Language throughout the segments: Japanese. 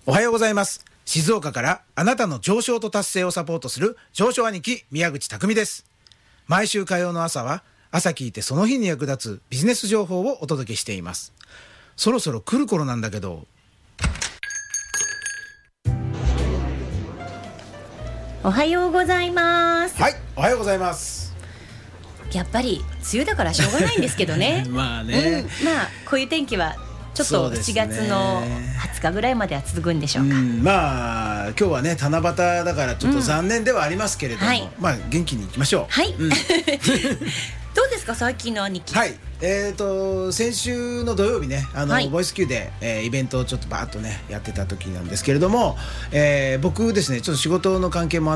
おはようございます。静岡からあなたの上昇と達成をサポートする上昇兄貴宮口匠です。毎週火曜の朝は朝聞いてその日に役立つビジネス情報をお届けしています。そろそろ来る頃なんだけど。 おはようございます。 はい、おはようございます。 やっぱり梅雨だからしょうがないんですけどねまあね、 まあこういう天気はちょっと7月の20日ぐらいまでは続くんでしょうか。 まあ今日はね七夕だからちょっと残念ではありますけれども、 はい、 まあ元気にいきましょう。 はい、どうですか最近の兄貴。 はい、先週の土曜日ねはい、ボイス Q で、イベントをちょっとバーッとねやってた時なんですけれども、僕ですねちょっと仕事の関係もあって、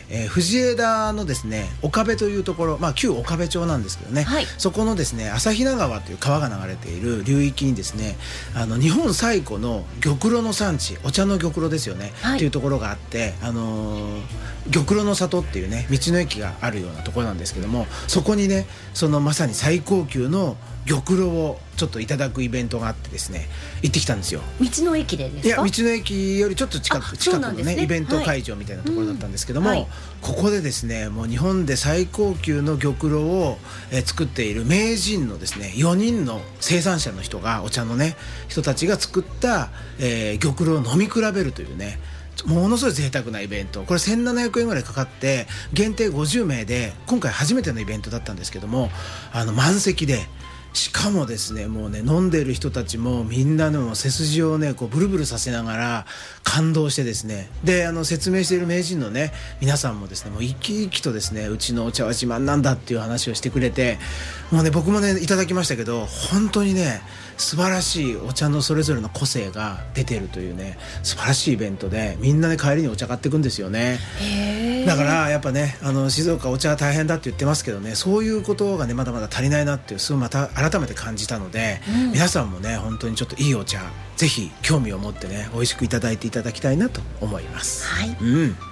藤枝のですね岡部というところ、旧岡部町なんですけどね、はい、そこのですね朝比奈川という川が流れている流域にですね日本最古の玉露の産地、お茶の玉露ですよね、はい、というところがあって、玉露の里っていうね道の駅があるようなところなんですけども、そこにねそのまさに最高級の玉露をちょっといただくイベントがあってですね行ってきたんですよ。 道の駅でですか？ いや道の駅よりちょっと近くのねイベント会場みたいなところだったんですけども、はい、ここでですねもう日本で最高級の玉露を、作っている名人のですね4人の生産者の人がお茶のね人たちが作った、玉露を飲み比べるというねものすごい贅沢なイベント、これ1700円ぐらいかかって限定50名で今回初めてのイベントだったんですけども満席で、しかもですねもうね飲んでる人たちもみんなの背筋をねこうブルブルさせながら感動してですね、で説明している名人のね皆さんもですねもう生き生きとですねうちのお茶は自慢なんだっていう話をしてくれて、もうね僕もねいただきましたけど本当にね素晴らしいお茶のそれぞれの個性が出てるというね素晴らしいイベントで、みんなね帰りにお茶買っていくんですよね。だからやっぱね静岡お茶は大変だって言ってますけどね、そういうことがねまだまだ足りないなっていうすごいまた改めて感じたので、皆さんもね本当にちょっといいお茶ぜひ興味を持ってね美味しくいただいていただきたいなと思います。はい、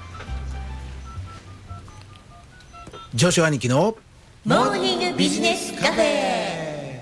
上昇兄貴のモーニングビジネスカフェ。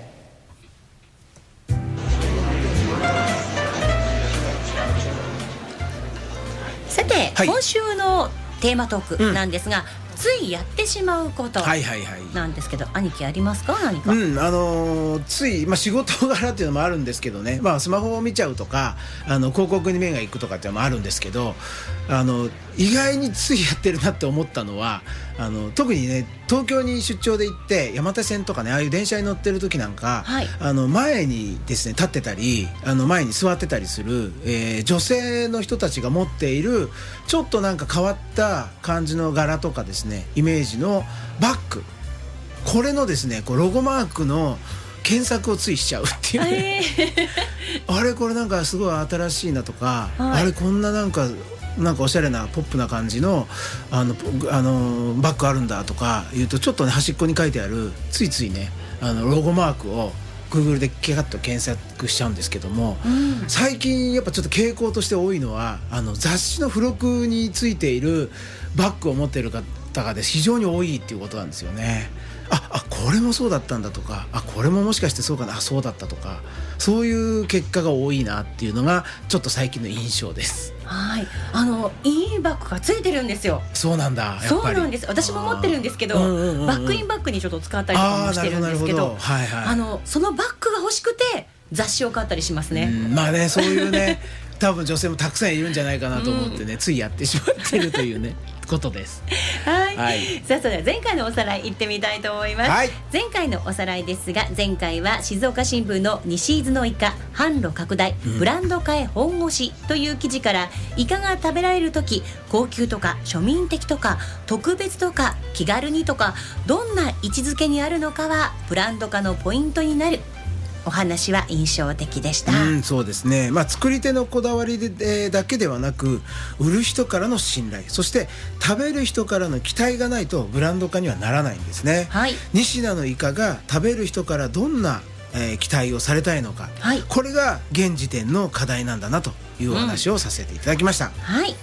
さて、はい、今週のテーマトークなんですが、ついやってしまうことなんですけど、兄貴ありますか？何か、 つい、仕事柄っていうのもあるんですけどね、スマホを見ちゃうとか広告に目が行くとかっていうのもあるんですけど、意外についやってるなって思ったのは特にね東京に出張で行って山手線とかねああいう電車に乗ってる時なんか、はい、前にですね立ってたり前に座ってたりする、女性の人たちが持っているちょっとなんか変わった感じの柄とかですねイメージのバッグ、これのですねこうロゴマークの検索をついしちゃうっていうねあれこれなんかすごい新しいなとか、はい、あれこんななんかおしゃれなポップな感じのバッグあるんだとか言うとちょっとね端っこに書いてあるついついねロゴマークを Google でキャッと検索しちゃうんですけども、最近やっぱちょっと傾向として多いのは雑誌の付録についているバッグを持っている方が非常に多いっていうことなんですよね。これもそうだったんだとかこれももしかしてそうかなそうだったとか、そういう結果が多いなっていうのがちょっと最近の印象です。 はい、いいバッグがついてるんですよ。 そうなんだ、やっぱりそうなんです。私も持ってるんですけど、バックインバッグにちょっと使ったりとかもしてるんですけど、そのバッグが欲しくて雑誌を買ったりしますね。 そういうね多分女性もたくさんいるんじゃないかなと思ってね、ついやってしまってるというねことです。 はい、さあそれでは前回のおさらい行ってみたいと思います。はい、前回のおさらいですが、前回は静岡新聞の西伊豆のイカ販路拡大、ブランド化へ本腰という記事から、イカが食べられるとき高級とか庶民的とか特別とか気軽にとかどんな位置づけにあるのかはブランド化のポイントになるお話は印象的でした。 そうですね、作り手のこだわりで、だけではなく売る人からの信頼、そして食べる人からの期待がないとブランド化にはならないんですね。はい、西田のイカが食べる人からどんな、期待をされたいのか、これが現時点の課題なんだなというお話をさせていただきました。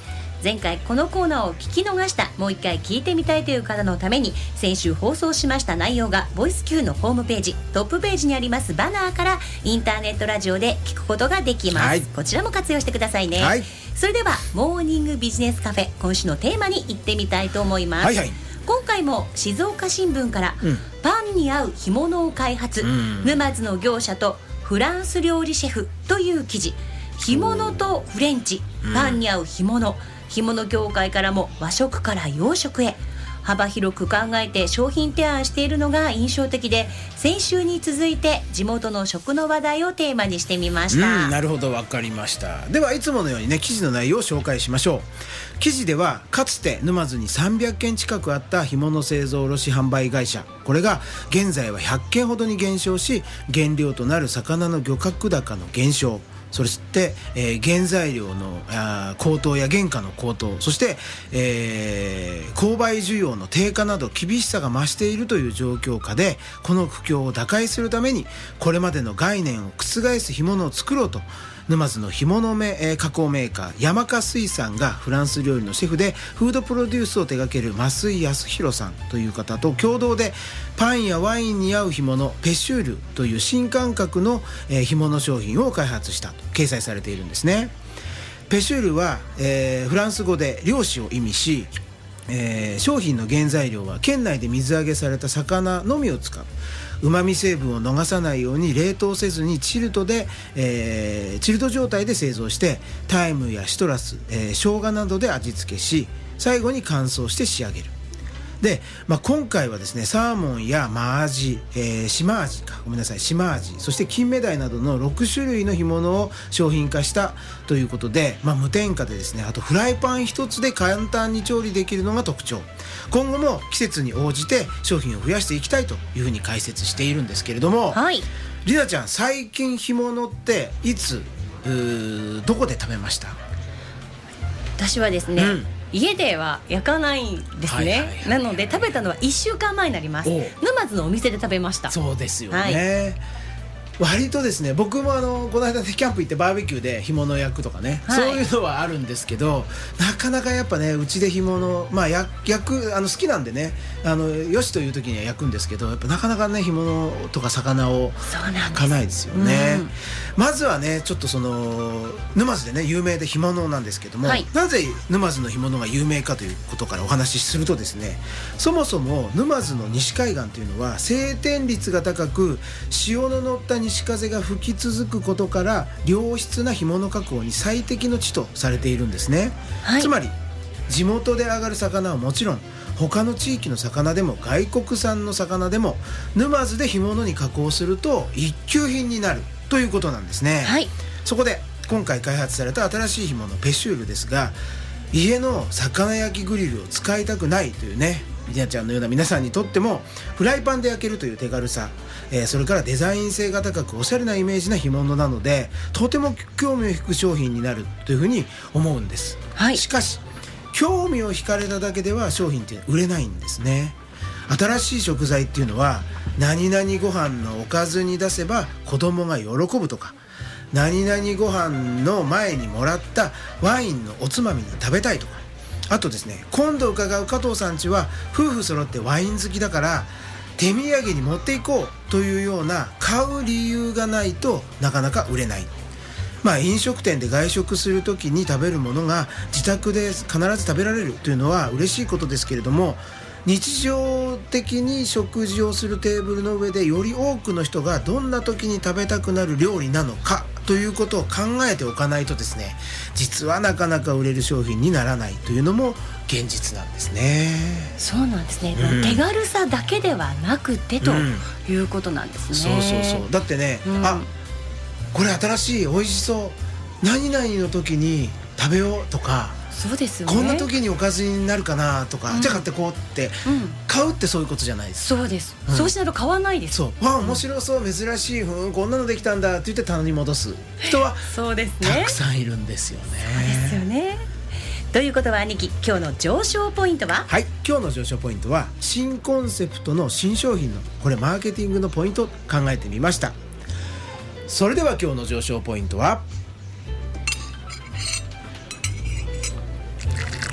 前回このコーナーを聞き逃した、もう一回聞いてみたいという方のために、先週放送しました内容がボイス Q のホームページトップページにありますバナーからインターネットラジオで聞くことができます、こちらも活用してくださいね、それではモーニングビジネスカフェ、今週のテーマに行ってみたいと思います、今回も静岡新聞から、パンに合う干物を開発、沼津の業者とフランス料理シェフという記事。干物とフレンチ、パンに合う干物、干物業界からも和食から洋食へ幅広く考えて商品提案しているのが印象的で、先週に続いて地元の食の話題をテーマにしてみました。 なるほど、分かりました。ではいつものようにね、記事の内容を紹介しましょう。記事ではかつて沼津に300件近くあった干物製造卸販売会社、これが現在は100件ほどに減少し、原料となる魚の漁獲高の減少、そして、原材料の高騰や原価の高騰、そして、購買需要の低下など厳しさが増しているという状況下で、この苦境を打開するためにこれまでの概念を覆す干物を作ろうと、沼津の干物加工メーカー山家水産がフランス料理のシェフでフードプロデュースを手掛ける増井康弘さんという方と共同で、パンやワインに合う干物ペシュールという新感覚の干物商品を開発したと掲載されているんですね。ペシュールは、フランス語で漁師を意味し、商品の原材料は県内で水揚げされた魚のみを使う。旨味成分を逃さないように冷凍せずにチルト状態で製造して、タイムやシトラス、生姜などで味付けし、最後に乾燥して仕上げる。で、今回はですね、サーモンやマアジ、島アジ、そして金目鯛などの6種類の干物を商品化したということで、無添加でですね、あとフライパン一つで簡単に調理できるのが特徴。今後も季節に応じて商品を増やしていきたいというふうに解説しているんですけれども、りなちゃん、最近干物っていつどこで食べました？ 私はですね、家では焼かないんですね、なので食べたのは1週間前になります。沼津のお店で食べました。 そうですよね、割とですね、僕もこの間キャンプ行ってバーベキューで干物焼くとかね、そういうのはあるんですけど、なかなかやっぱね、うちで干物、焼く好きなんでね、よしという時には焼くんですけど、やっぱなかなかね、干物とか魚を焼かないですよね。まずはね、ちょっと沼津でね有名で干物なんですけども、なぜ沼津の干物が有名かということからお話しするとですね、そもそも沼津の西海岸というのは晴天率が高く、潮の乗った西風が吹き続くことから、良質な干物加工に最適の地とされているんですね、つまり地元で揚がる魚はもちろん、他の地域の魚でも外国産の魚でも沼津で干物に加工すると一級品になるということなんですね、そこで今回開発された新しい干物ペシュールですが、家の魚焼きグリルを使いたくないというね、りなちゃんのような皆さんにとってもフライパンで焼けるという手軽さ、それからデザイン性が高くおしゃれなイメージな干物なので、とても興味を引く商品になるというふうに思うんです、しかし興味を惹かれただけでは商品って売れないんですね。新しい食材っていうのは、何々ご飯のおかずに出せば子供が喜ぶとか、何々ご飯の前にもらったワインのおつまみに食べたいとか、あとですね、今度伺う加藤さん家は夫婦揃ってワイン好きだから手土産に持っていこうというような買う理由がないとなかなか売れない。飲食店で外食するときに食べるものが自宅で必ず食べられるというのは嬉しいことですけれども、日常的に食事をするテーブルの上でより多くの人がどんな時に食べたくなる料理なのかということを考えておかないとですね、実はなかなか売れる商品にならないというのも現実なんですね。 そうなんですね、手軽さだけではなくてということなんですね、 そうだってね、これ新しい美味しそう何々の時に食べようとか、 そうですよね、 こんな時におかずになるかなとか、じゃあ買ってこうって、買うってそういうことじゃないです。 そうです、そうしないと買わないです。 面白そう、珍しい、こんなのできたんだって言って棚に戻す人はそうですね、 たくさんいるんですよね。 そうですよね。ということは兄貴、今日の上昇ポイントは？ 今日の上昇ポイントは新コンセプトの新商品のマーケティングのポイントを考えてみました。それでは今日の上昇ポイントは、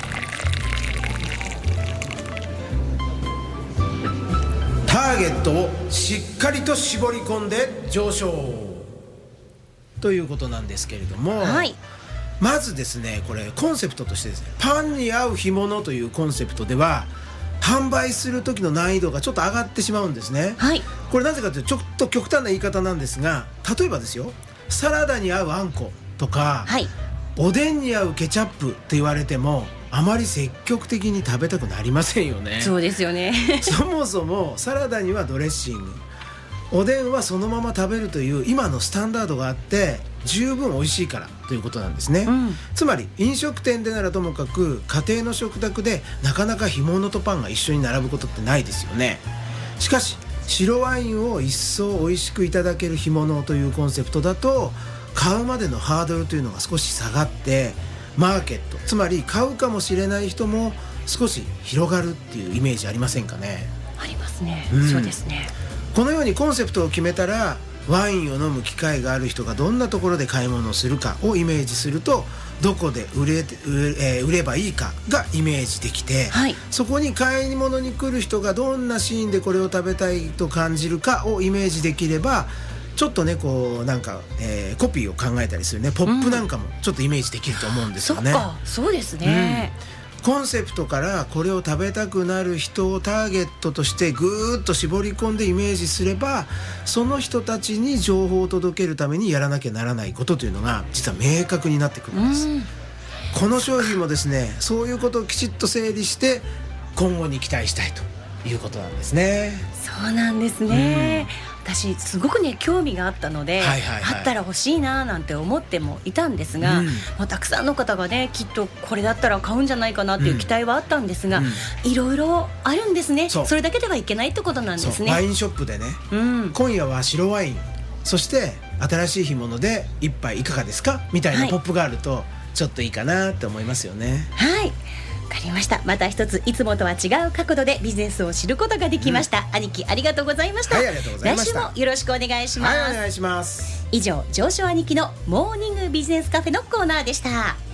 ーゲットをしっかりと絞り込んで上昇ということなんですけれども、 はい、 まずですね、これコンセプトとしてですね、パンに合う干物というコンセプトでは販売する時の難易度がちょっと上がってしまうんですね、はい、これなぜかというとちょっと極端な言い方なんですが、例えばですよ、サラダに合うあんことか、はい、おでんに合うケチャップって言われてもあまり積極的に食べたくなりませんよね。 そうですよねそもそもサラダにはドレッシング、おでんはそのまま食べるという今のスタンダードがあって十分美味しいからということなんですね、うん、つまり飲食店でならともかく家庭の食卓でなかなか干物とパンが一緒に並ぶことってないですよね。しかし白ワインを一層美味しくいただける干物というコンセプトだと買うまでのハードルというのが少し下がってマーケット、つまり買うかもしれない人も少し広がるっていうイメージありませんかね。 ありますね、うん、そうですね。 このようにコンセプトを決めたらワインを飲む機会がある人がどんなところで買い物をするかをイメージするとどこで売ればいいかがイメージできて、はい、そこに買い物に来る人がどんなシーンでこれを食べたいと感じるかをイメージできればちょっとねこうなんか、コピーを考えたりするねポップなんかもちょっとイメージできると思うんですよね、 そっか、そうですね、 コンセプトからこれを食べたくなる人をターゲットとしてぐーっと絞り込んでイメージすればその人たちに情報を届けるためにやらなきゃならないことというのが実は明確になってくるんです、この商品もですねそういうことをきちっと整理して今後に期待したいということなんですね。 そうなんですね、私すごくね興味があったので、あったら欲しいななんて思ってもいたんですが、たくさんの方がねきっとこれだったら買うんじゃないかなっていう期待はあったんですが、いろいろあるんですね。それだけではいけないってことなんですね。 ワインショップでね、今夜は白ワインそして新しい干物で一杯いかがですかみたいなポップがあるとちょっといいかなって思いますよね。 はい、わかりました。また一ついつもとは違う角度でビジネスを知ることができました、兄貴ありがとうございました。 はい、ありがとうございました。 来週もよろしくお願いします。 はい、お願いします。 以上、上昇兄貴のモーニングビジネスカフェのコーナーでした。